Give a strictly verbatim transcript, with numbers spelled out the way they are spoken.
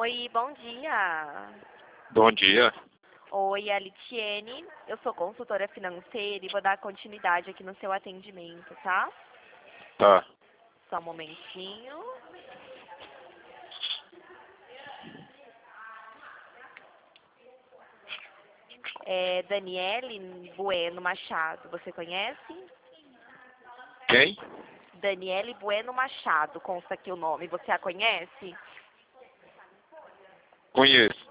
Oi, bom dia. Bom dia. Oi, Alitiene. Eu sou consultora financeira e vou dar continuidade aqui no seu atendimento, tá? Tá. Só um momentinho. É Daniele Bueno Machado, você conhece? Quem? Daniele Bueno Machado, consta aqui o nome. Você a conhece? Conheço.